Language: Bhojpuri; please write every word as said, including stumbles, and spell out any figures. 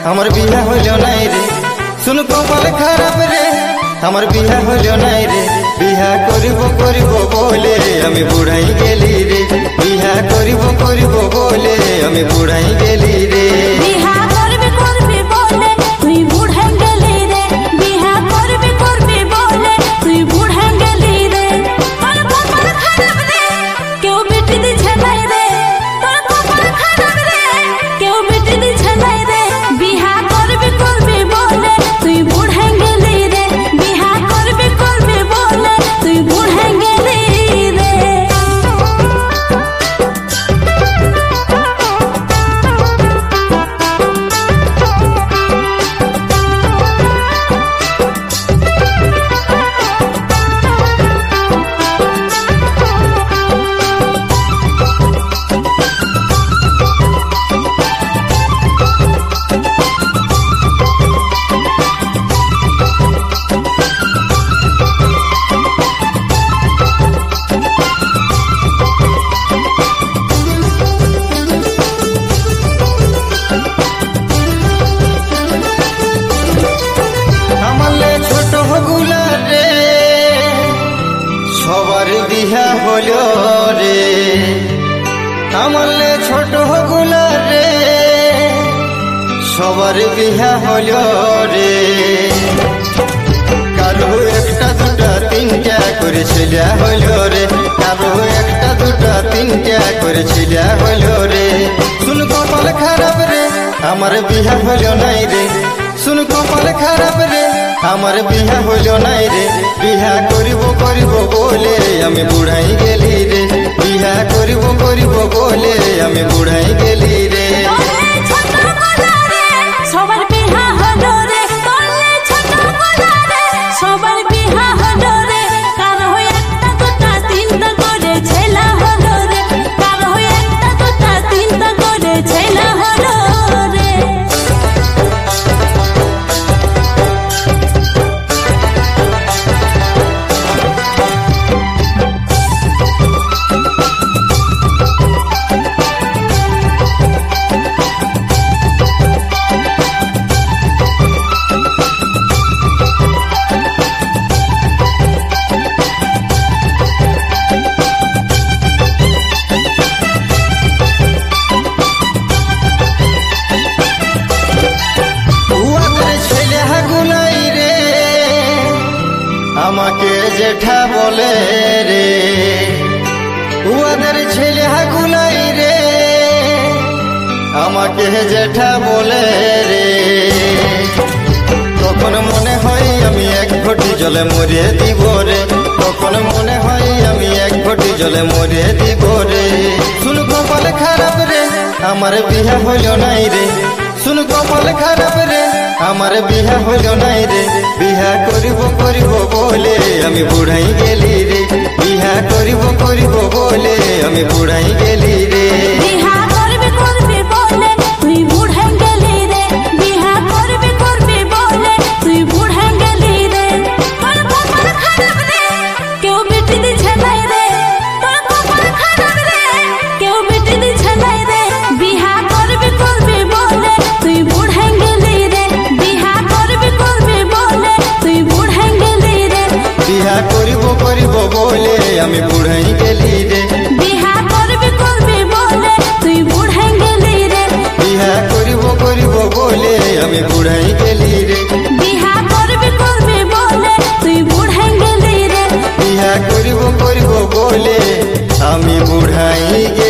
हमर बिहा होलो नाई रे सुन कपाल खराब रे हमर बिहा होलो नाई रे बिहा करिबो करिबो बोले हमें बुढ़ाई गेली रे बिहा करिबो करिबो बोले हमें बुढ़ाई गेली रे बिहा करबे करबे बोले तुई बुढ़ाई गेली रे बिहा करबे करबे बोले तुई बुढ़ाई गेली रे तोर कपाल खराब रे केउ बेटी दी छलाई रे तोर कपाल खराब रे केउ बेटी दी छलाई रे बिहा करबे करबे बोले तुई बुढ़ाई गेली रे बिहा करबे करबे बोले तुई बुढ़ाई गेली रे সবার বিহা হলো রে আমারলে ছোট গুলা রে সবার বিহা হলো রে কারো একটা দুটা তিনটা করে ছেলে হলো রে কারো একটা দুটা তিনটা করে ছেলে হলো রে শুন কপাল খারাপ রে আমার বিহা হলো নাই রে শুন কপাল খারাপ রে আমার বিহা হলো নাই রে বিহা করিব করিব বলে আমি বুড়াই গেলি রে বিহা করিব করিব বলে আমি বুড়াই গেলি রে সবার বিহা হলো রে তোরে ছোট গোলা রে সবার বিহা হলো রে কারো একটা দুটা তিনটা করে ছেলা হলো রে কারো একটা দুটা তিনটা করে ছেলা হলো রে আমাকে জেঠা বলে রে উয়াদের ছেলে হাগুলাই রে আমাকে জেঠা বলে রে তখন মনে হয় আমি এক ঘটি জলে মরে দিব রে তখন মনে হয় আমি এক ঘটি জলে মরে দিব রে শুন কপাল খারাপ রে আমার বিহা হইল নাই রে শুন কপাল খারাপ রে আমার বিহা হইল নাই রে বিহা করিব করিব বলে আমি বুড়াই গেলি রে বিহা করিব করিব বলে আমি বুড়াই গেলি রে বিহা করবে করবে বলে তুই বুড়াই গেলি রে বিহা করবে করবে বলে তুই বুড়াই গেলি রে তোর কপাল খারাপ রে কেউ বেটি দি ছলাই রে তোর কপাল খারাপ রে কেউ বেটি দি ছলাই রে বিহা করবে করবে বলে তুই বুড়াই গেলি রে বিহা করবে করবে বলে তুই বুড়াই গেলি রে বিহা করিব করিব বলে আমি বুড়াই গেলি রে বিহা করবে করবে বলে তুই বুড়াই গেলি রে বিহা করিব করিব বলে আমি বুড়াই গেলি রে বিহা করবে করবে বলে তুই বুড়াই গেলি রে বিহা করিব করিব বলে আমি বুড়াই গেলি